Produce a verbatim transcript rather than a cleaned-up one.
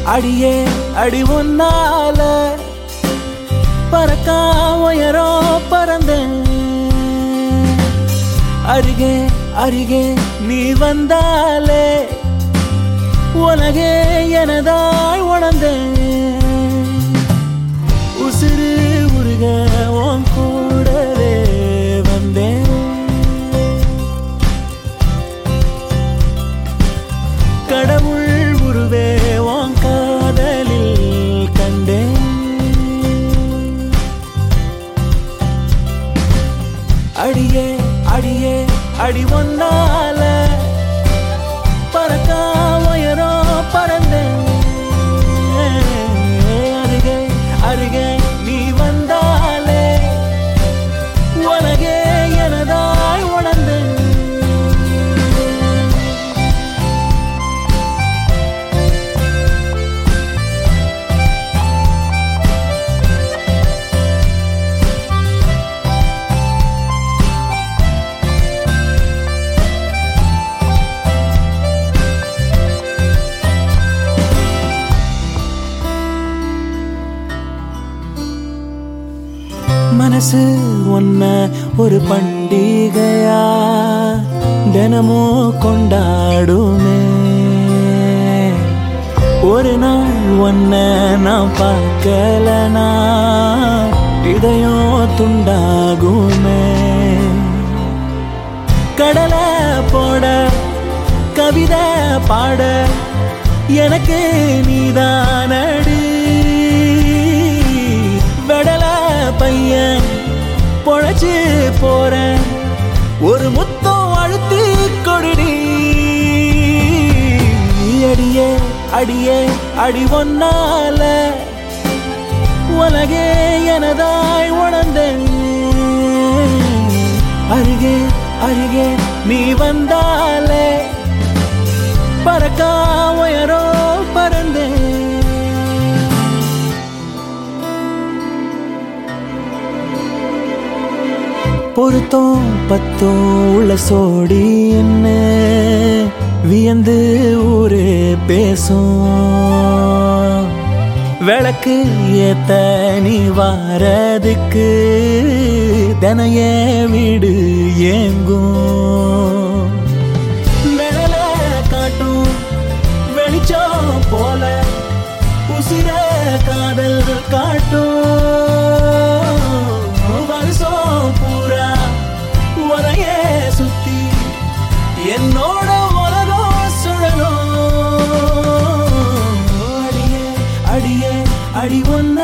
அடியே அடி ஒன்னால பறக்கா உயரோ பறந்தேன். அருகே அருகே நீ வந்தாலே உலகே எனதாய் உணர்ந்தேன். உசுறு உருக உன் கூடவே வந்தேன். கடவுள் உருவே உன் காதலில் கண்டேன். அடியே அடியே அடி ஒன்னால பறக்கா உயரோ பறந்தேன். அருகே அருகே நீ வந்தாலே உலகே எனதாய் உணர்ந்தேன். மனசு ஒன்ன ஒரு பண்டிகையா தினமும் கொண்டாடுமே. ஒரு நாள் ஒன்ன நான் பார்க்கலனா இதயம் துண்டாகுமே. கடலை போட கவிதை பாட எனக்கு நீதானடி. வெடல பையன் பொழைச்சு போறேன் ஒரு முத்தம் அழுத்தி கொடிடி. அடியே அடியே அடி ஒன்னால உலகே எனதாய் உணர்ந்தேன். அருகே அருகே நீ வந்தாலே பறக்கா உயரோ பறந்தேன். பொருத்தம் பத்தும் உள்ள சோடி என்ன வியந்து ஊரு பேசும். விளக்கு ஏத்த நீ வாரதுக்கு தினைய வீடு ஏங்கும். மேல காட்டும் வெளிச்சம் போல உசிர காதல் காட்டும். வருஷம் பூரா உரையே சுத்தி என்னோட உலகம் சுழலும். அடியே அடியே அடி ஒன்னு